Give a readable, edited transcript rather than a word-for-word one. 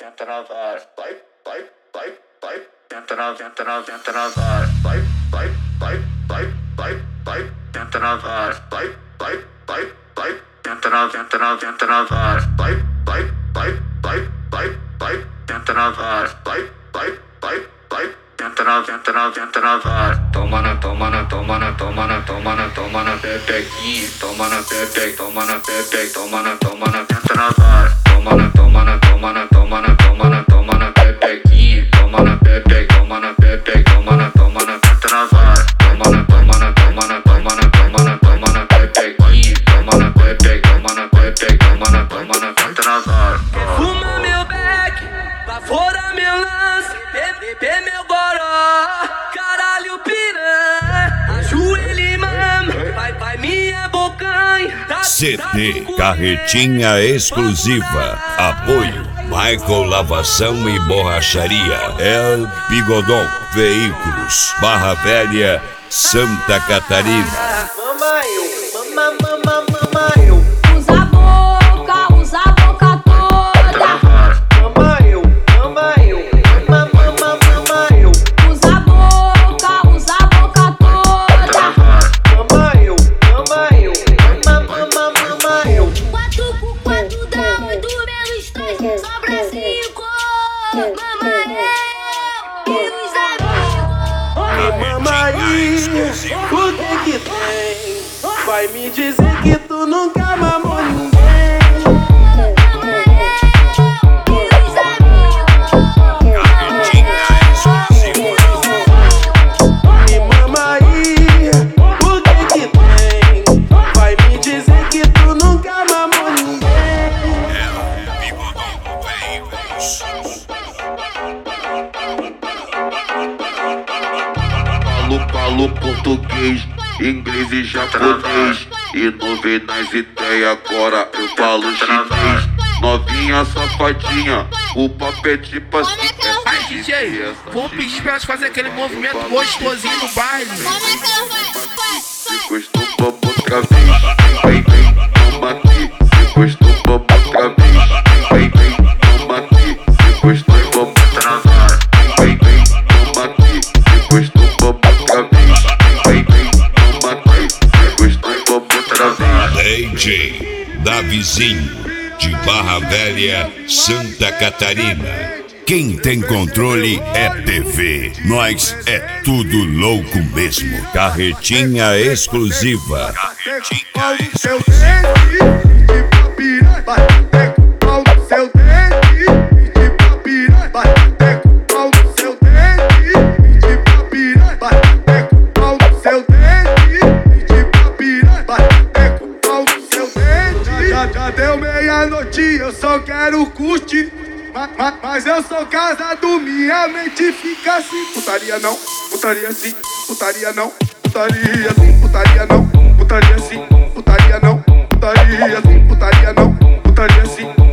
tenta na vara, vai, tenta na vara, vai, tenta na vara, vai, tenta na vara, vai, tenta na vara, vai, tenta na vara. Toma na pepequinha, toma na pepe, toma na pepe, toma na tenta na vara. Toma na pepequinha, toma na pepe, toma na pepe, toma na tenta na vara. Toma na pepequinha, toma na pepe, toma na pepe, toma na tenta na vara. Fuma meu beck, lá fora meu lance, bebê meu goró, caralho piranha, ajoelha e mama, vai minha bocanha. CD Carretinha Exclusiva. Apoio Michael Lavação e Borracharia, El Bigodon Veículos, Barra Velha, Santa Catarina. Mama eu. Usa a boca toda. Mama eu. Usa a boca toda. Mama eu. Quatro dá 8 menos 3, sobra 5. Mamãe, eu e os amigos. Mamãe, o que tem? Vai me dizer que tu nunca mamou ninguém. Me mama aí, o que tem? Vai me dizer que tu nunca mamou ninguém. Falo português, inglês e japonês. E não vem nas ideias, agora eu falo chinês. Novinha safadinha, o papo é tipo assim. Ai, DJ, vou pedir pra elas fazerem aquele movimento gostosinho no baile. Se gostou, vamos outra vez. Vem, toma aqui. Se gostou, vamos outra vez. Vem, toma aqui. Se gostou, vamos outra vez. Vem, toma aqui. Se gostou, vamos outra vez. Vem, toma aqui. Se gostou, vamos outra vez. DJ Davizinho, de Barra Velha, Santa Catarina. Quem tem controle é TV. Nós é tudo louco mesmo. Carretinha Exclusiva. Já deu meia-noite, eu só quero curtir. Mas eu sou casado, minha mente fica assim. Putaria não, putaria sim, putaria não, putaria sim, putaria não, putaria sim, putaria não, putaria sim, putaria não, putaria sim.